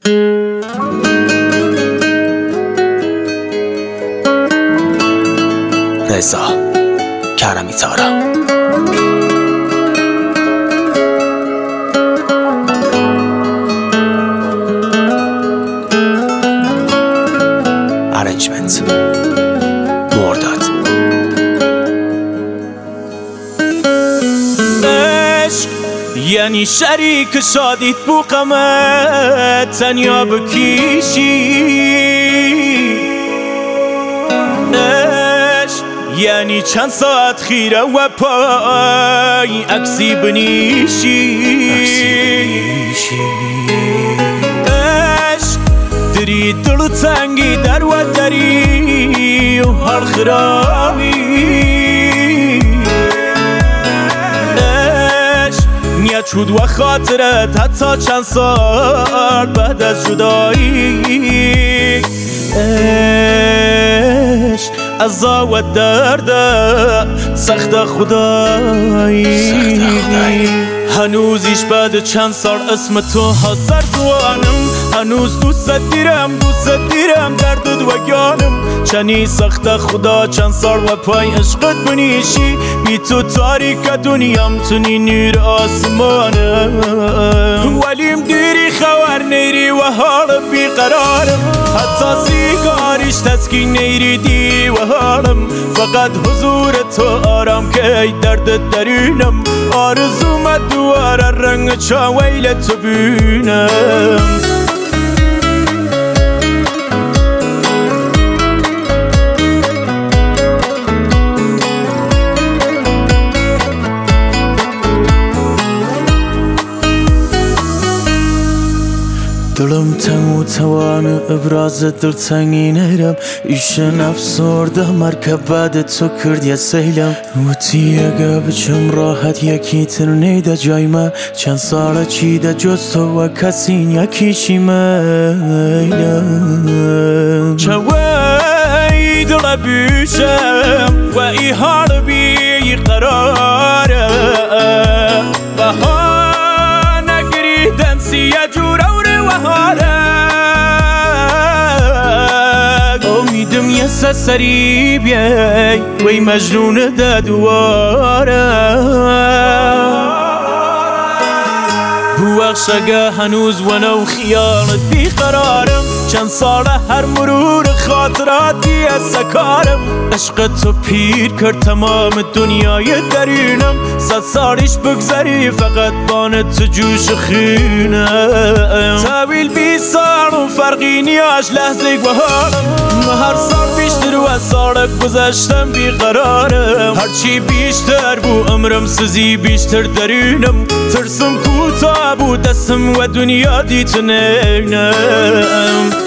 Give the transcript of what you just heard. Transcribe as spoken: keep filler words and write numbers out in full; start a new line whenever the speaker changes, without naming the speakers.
رضا کرمی تارا. ارنجمنت مرداد.
عشق یعنی شریک شادیت بو غمت تنیا بکیشی. عشق یعنی چند ساعت خیره و پای عکسی بنیشی. عشق دری دلو تنگی در و دری و حال خرابی. نیت شد و خاطرت حتی چند سال بعد از جدایی. عشق عذاب و درد سخت خدایی. هنوزیش بعد چند سال اسم تو حاضر زوانم. هنوز دوست دیرم دوست دیرم دردت و گانم. چنی سخت خدا چند سال و پای عشقت بنیشی. بی تو تاریک دنیام تونی نور آسمانم. ولیم دیری خبر نیری و حال بیقرارم. حتی سیگاریش تسکین نیری دی و حالم. فقط حضور تو آرام که درد درونم. آرزومت دواره رنگ چاویل تو بینم. دلم تنگ و توان ابراز دلتنگی نیرم. ایشن افسرده مرکب بعد تو کرد یه سیلم. وطی اگه بچم راحت یکی تر نیده جای من. چند ساله چیده جز تو و کسین یکیشی میلم. چوی دل بیشم و ای حال بی قراره. و ها نگریدن سیه جوره امیدم یه سری بیای وی مجنون ده دواره. بو اخشگه هنوز ونو خیالت بیقرارم. چند ساله هر مرور خاطراتی از سکارم. عشق تو پیر کرد تمام دنیای درونم. صد سالیش بگذری فقط بان تو جوش خینم. طویل بی سال و فرقی نیاش لحظه گوهارم. هر سال بیشتر و سال گذشتم بیقرارم. هرچی بیشتر بو عمرم سزی بیشتر درونم. ترسم کوتاه بو دستم و دنیا دیت نینم.